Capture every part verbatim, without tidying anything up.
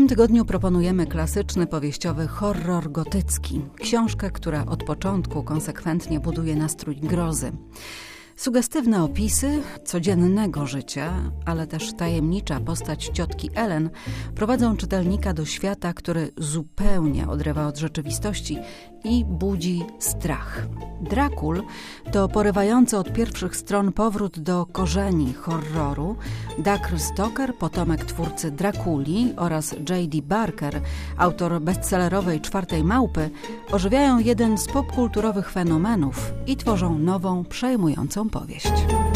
tym tygodniu proponujemy klasyczny powieściowy horror gotycki. Książkę, która od początku konsekwentnie buduje nastrój grozy. Sugestywne opisy codziennego życia, ale też tajemnicza postać ciotki Ellen prowadzą czytelnika do świata, który zupełnie odrywa od rzeczywistości i budzi strach. Drakul to porywający od pierwszych stron powrót do korzeni horroru. Dacre Stoker, potomek twórcy Drakuli, oraz J D Barker, autor bestsellerowej Czwartej Małpy, ożywiają jeden z popkulturowych fenomenów i tworzą nową, przejmującą powieść.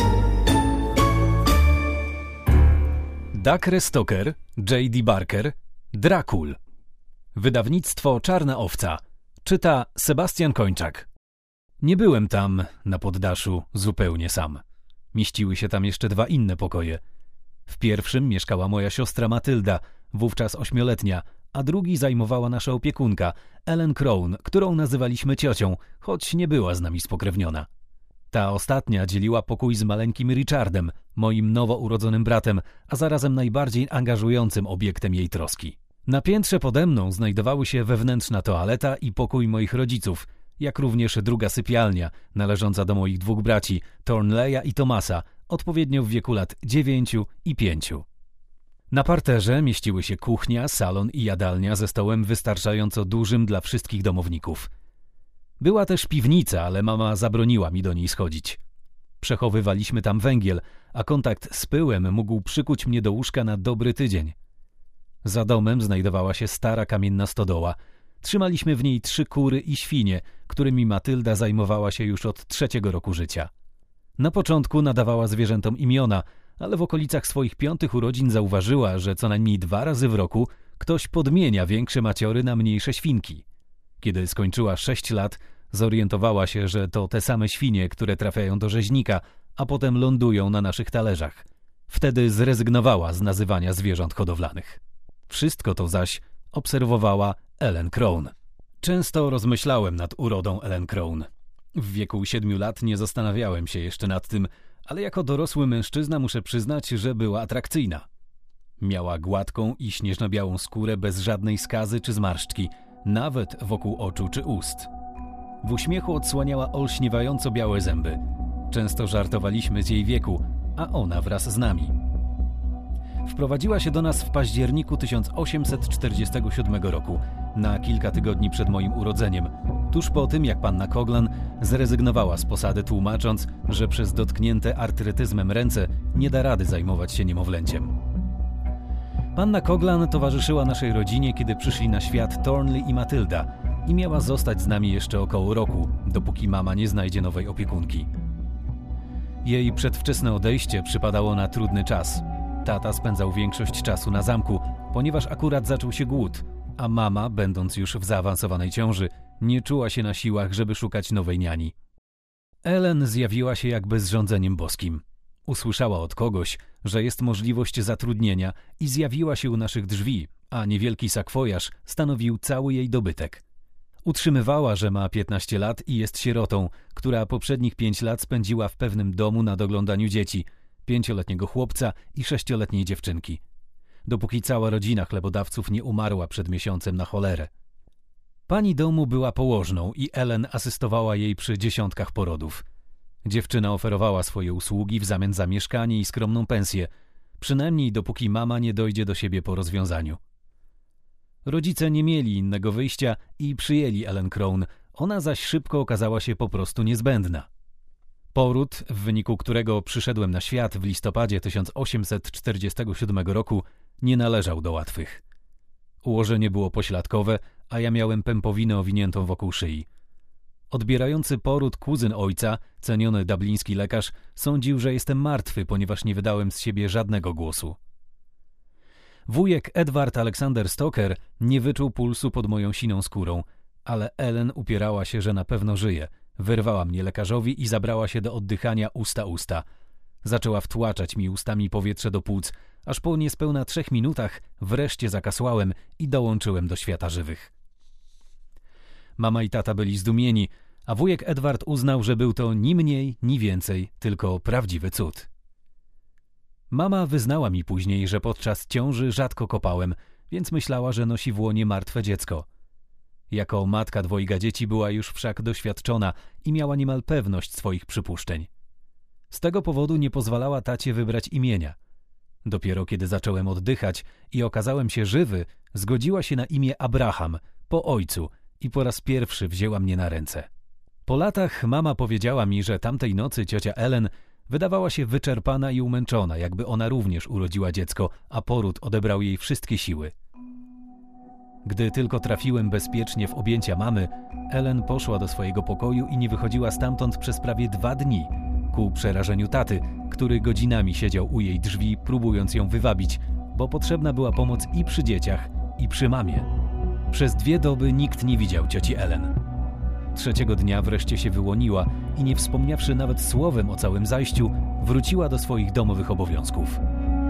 Dacre Stoker, J D Barker, Drakul. Wydawnictwo Czarna Owca. Czyta Sebastian Kończak. Nie byłem tam, na poddaszu, zupełnie sam. Mieściły się tam jeszcze dwa inne pokoje. W pierwszym mieszkała moja siostra Matylda, wówczas ośmioletnia, a drugi zajmowała nasza opiekunka, Ellen Crown, którą nazywaliśmy ciocią, choć nie była z nami spokrewniona. Ta ostatnia dzieliła pokój z maleńkim Richardem, moim nowo urodzonym bratem, a zarazem najbardziej angażującym obiektem jej troski. Na piętrze pode mną znajdowały się wewnętrzna toaleta i pokój moich rodziców, jak również druga sypialnia, należąca do moich dwóch braci, Thornleya i Thomasa, odpowiednio w wieku lat dziewięciu i pięciu. Na parterze mieściły się kuchnia, salon i jadalnia ze stołem wystarczająco dużym dla wszystkich domowników. Była też piwnica, ale mama zabroniła mi do niej schodzić. Przechowywaliśmy tam węgiel, a kontakt z pyłem mógł przykuć mnie do łóżka na dobry tydzień. Za domem znajdowała się stara kamienna stodoła. Trzymaliśmy w niej trzy kury i świnie, którymi Matylda zajmowała się już od trzeciego roku życia. Na początku nadawała zwierzętom imiona, ale w okolicach swoich piątych urodzin zauważyła, że co najmniej dwa razy w roku ktoś podmienia większe maciory na mniejsze świnki. Kiedy skończyła sześć lat, zorientowała się, że to te same świnie, które trafiają do rzeźnika, a potem lądują na naszych talerzach. Wtedy zrezygnowała z nazywania zwierząt hodowlanych. Wszystko to zaś obserwowała Ellen Crown. Często rozmyślałem nad urodą Ellen Crown. W wieku siedmiu lat nie zastanawiałem się jeszcze nad tym, ale jako dorosły mężczyzna muszę przyznać, że była atrakcyjna. Miała gładką i śnieżno-białą skórę bez żadnej skazy czy zmarszczki, nawet wokół oczu czy ust. W uśmiechu odsłaniała olśniewająco białe zęby. Często żartowaliśmy z jej wieku, a ona wraz z nami. Wprowadziła się do nas w październiku tysiąc osiemset czterdziestego siódmego roku, na kilka tygodni przed moim urodzeniem, tuż po tym, jak panna Coglan zrezygnowała z posady, tłumacząc, że przez dotknięte artrytyzmem ręce nie da rady zajmować się niemowlęciem. Panna Coglan towarzyszyła naszej rodzinie, kiedy przyszli na świat Thornley i Matylda i miała zostać z nami jeszcze około roku, dopóki mama nie znajdzie nowej opiekunki. Jej przedwczesne odejście przypadało na trudny czas. Tata spędzał większość czasu na zamku, ponieważ akurat zaczął się głód, a mama, będąc już w zaawansowanej ciąży, nie czuła się na siłach, żeby szukać nowej niani. Ellen zjawiła się jakby z rządzeniem boskim. Usłyszała od kogoś, że jest możliwość zatrudnienia i zjawiła się u naszych drzwi, a niewielki sakwojaż stanowił cały jej dobytek. Utrzymywała, że ma piętnaście lat i jest sierotą, która poprzednich pięć lat spędziła w pewnym domu na doglądaniu dzieci, pięcioletniego chłopca i sześcioletniej dziewczynki, dopóki cała rodzina chlebodawców nie umarła przed miesiącem na cholerę. Pani domu była położną i Ellen asystowała jej przy dziesiątkach porodów. Dziewczyna oferowała swoje usługi w zamian za mieszkanie i skromną pensję, przynajmniej dopóki mama nie dojdzie do siebie po rozwiązaniu. Rodzice nie mieli innego wyjścia i przyjęli Ellen Crown, ona zaś szybko okazała się po prostu niezbędna. Poród, w wyniku którego przyszedłem na świat w listopadzie tysiąc osiemset czterdziestego siódmego roku, nie należał do łatwych. Ułożenie było pośladkowe, a ja miałem pępowinę owiniętą wokół szyi. Odbierający poród kuzyn ojca, ceniony dubliński lekarz, sądził, że jestem martwy, ponieważ nie wydałem z siebie żadnego głosu. Wujek Edward Alexander Stoker nie wyczuł pulsu pod moją siną skórą, ale Ellen upierała się, że na pewno żyje. Wyrwała mnie lekarzowi i zabrała się do oddychania usta-usta. Zaczęła wtłaczać mi ustami powietrze do płuc, aż po niespełna trzech minutach wreszcie zakasłałem i dołączyłem do świata żywych. Mama i tata byli zdumieni, a wujek Edward uznał, że był to ni mniej, ni więcej, tylko prawdziwy cud. Mama wyznała mi później, że podczas ciąży rzadko kopałem, więc myślała, że nosi w łonie martwe dziecko. Jako matka dwojga dzieci była już wszak doświadczona i miała niemal pewność swoich przypuszczeń. Z tego powodu nie pozwalała tacie wybrać imienia. Dopiero kiedy zacząłem oddychać i okazałem się żywy, zgodziła się na imię Abraham, po ojcu, i po raz pierwszy wzięła mnie na ręce. Po latach mama powiedziała mi, że tamtej nocy ciocia Ellen wydawała się wyczerpana i umęczona, jakby ona również urodziła dziecko, a poród odebrał jej wszystkie siły. Gdy tylko trafiłem bezpiecznie w objęcia mamy, Ellen poszła do swojego pokoju i nie wychodziła stamtąd przez prawie dwa dni, ku przerażeniu taty, który godzinami siedział u jej drzwi, próbując ją wywabić, bo potrzebna była pomoc i przy dzieciach, i przy mamie. Przez dwie doby nikt nie widział cioci Ellen. Trzeciego dnia wreszcie się wyłoniła i nie wspomniawszy nawet słowem o całym zajściu, wróciła do swoich domowych obowiązków.